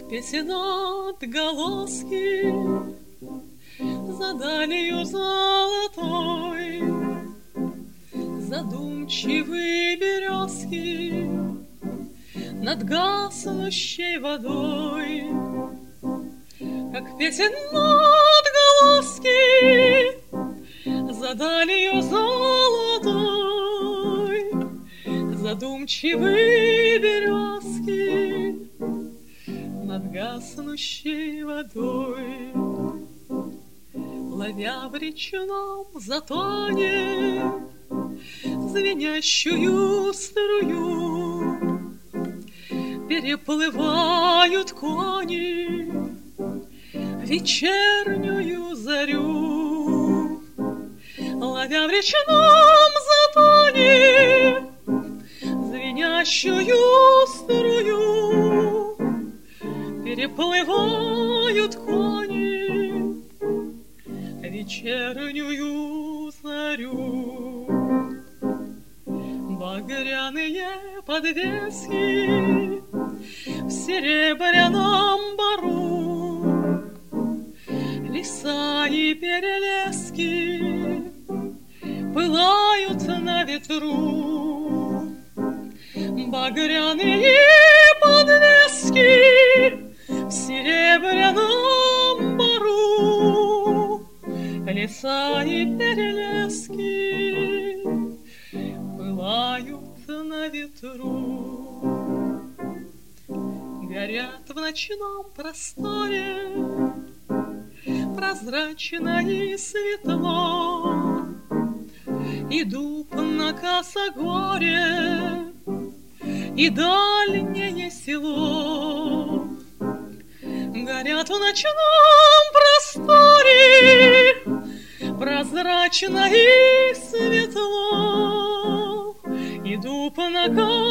Песен отголоски за далью золотой, задумчивые березки над гаснущей водой, как песен отголоски за далью золотой, задумчивые березки над гаснущей водой. Ловя в речном затоне звенящую струю, переплывают кони вечернюю зарю. Ловя в речном затоне звенящую струю, переплывают кони вечернюю зарю. Багряные подвески в серебряном бору, леса и перелески пылают на ветру. Багряные подвески в серебряном бору, леса и перелески пылают на ветру. Горят в ночном просторе прозрачно и светло и дуб на косогоре, и дальнее село. Горят в ночном просторе прозрачно и светло, и дуб на